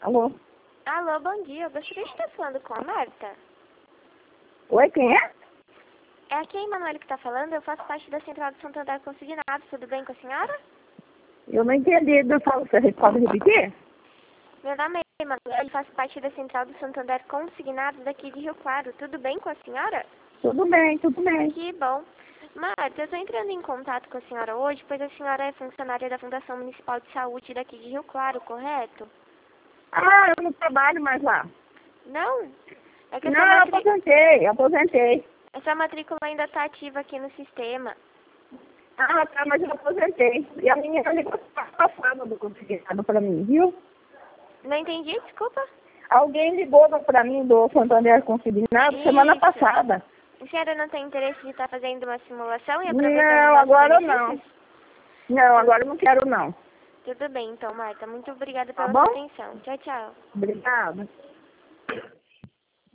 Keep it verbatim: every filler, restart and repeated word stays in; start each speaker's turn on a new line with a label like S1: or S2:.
S1: Alô?
S2: Alô, bom dia. Eu gostaria de estar falando com a Marta.
S1: Oi, quem é?
S2: É aqui a Emanuele que está falando. Eu faço parte da Central de Santander Consignados. Tudo bem com a senhora?
S1: Eu não entendi. Eu falo, você pode repetir?
S2: Meu nome é Emanuele. Faço parte da Central do Santander Consignados daqui de Rio Claro. Tudo bem com a senhora?
S1: Tudo bem, tudo bem.
S2: Que bom. Marta, eu estou entrando em contato com a senhora hoje, pois a senhora é funcionária da Fundação Municipal de Saúde daqui de Rio Claro, correto?
S1: Ah, eu não trabalho mais lá.
S2: Não? É que
S1: Não,
S2: essa,
S1: eu
S2: matri...
S1: aposentei, aposentei.
S2: essa matrícula ainda está ativa aqui no sistema.
S1: Ah, tá, mas eu aposentei. E a minha ligou passada do consignado para mim, viu?
S2: Não entendi, desculpa.
S1: Alguém ligou para mim do Santander Consignado semana
S2: Isso.
S1: passada.
S2: A senhora não tem interesse de estar fazendo uma simulação e aproveitando
S1: Não,
S2: nossos
S1: agora
S2: benefícios?
S1: não. Não, agora eu não quero não.
S2: Tudo bem, então, Marta. Muito obrigada
S1: Tá
S2: pela
S1: bom?
S2: sua atenção. Tchau, tchau.
S1: Obrigada.